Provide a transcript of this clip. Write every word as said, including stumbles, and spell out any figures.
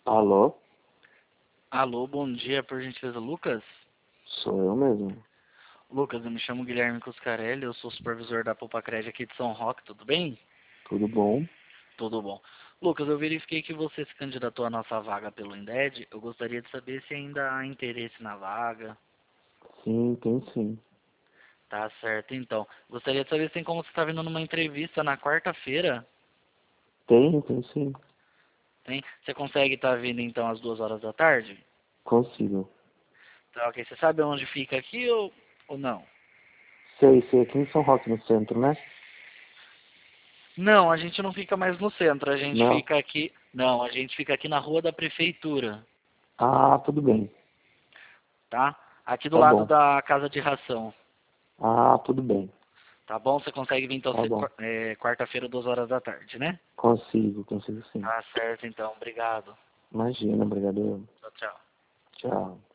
Alô? Alô, bom dia, por gentileza, Lucas? Sou eu mesmo. Lucas, eu me chamo Guilherme Cuscarelli, eu sou supervisor da Poupa-Crédito aqui de São Roque, tudo bem? Tudo bom? Tudo bom. Lucas, eu verifiquei que você se candidatou à nossa vaga pelo Inded, eu gostaria de saber se ainda há interesse na vaga. Sim, tem sim. Tá certo, então. Gostaria de saber se tem como você está vindo numa entrevista na quarta-feira, Tem, tem sim. tem? Você consegue estar vindo então às duas horas da tarde? Consigo. Tá, ok. Você sabe onde fica aqui ou, ou não? Sei, sei, aqui em São Roque, no centro, né? Não, a gente não fica mais no centro, a gente Não. fica aqui. Não, a gente fica aqui na rua da prefeitura, Ah, tudo bem. tá? Aqui do Tá lado bom. da casa de ração. Ah, tudo bem. Tá bom? Você consegue vir então Tá se- bom. é, quarta-feira, duas horas da tarde, né? Consigo, consigo sim. Tá certo então, obrigado. Imagina, brigadeiro. Tchau, tchau. Tchau.